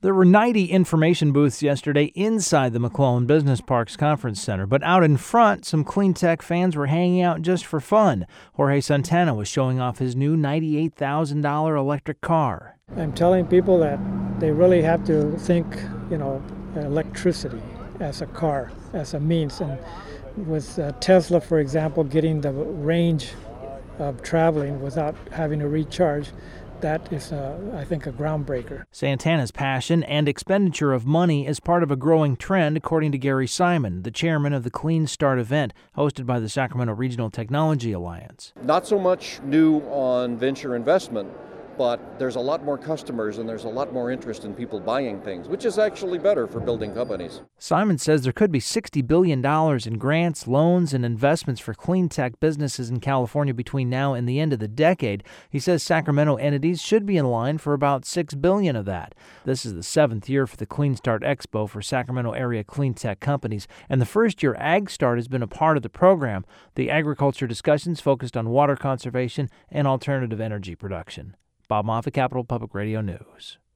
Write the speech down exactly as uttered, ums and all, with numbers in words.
There were ninety information booths yesterday inside the McClellan Business Parks Conference Center, but out in front, some clean tech fans were hanging out just for fun. Jorge Santana was showing off his new ninety-eight thousand dollars electric car. I'm telling people that they really have to think, you know, electricity as a car, as a means. And with uh, Tesla, for example, getting the range of traveling without having to recharge, that is, uh, I think, a groundbreaker. Santana's passion and expenditure of money is part of a growing trend, according to Gary Simon, the chairman of the Clean Start event hosted by the Sacramento Regional Technology Alliance. Not so much new on venture investment, but there's a lot more customers and there's a lot more interest in people buying things, which is actually better for building companies. Simon says there could be sixty billion dollars in grants, loans, and investments for clean tech businesses in California between now and the end of the decade. He says Sacramento entities should be in line for about six billion dollars of that. This is the seventh year for the Clean Start Expo for Sacramento area clean tech companies, and the first year AgStart has been a part of the program. The agriculture discussions focused on water conservation and alternative energy production. Bob Moffitt, Capital Public Radio News.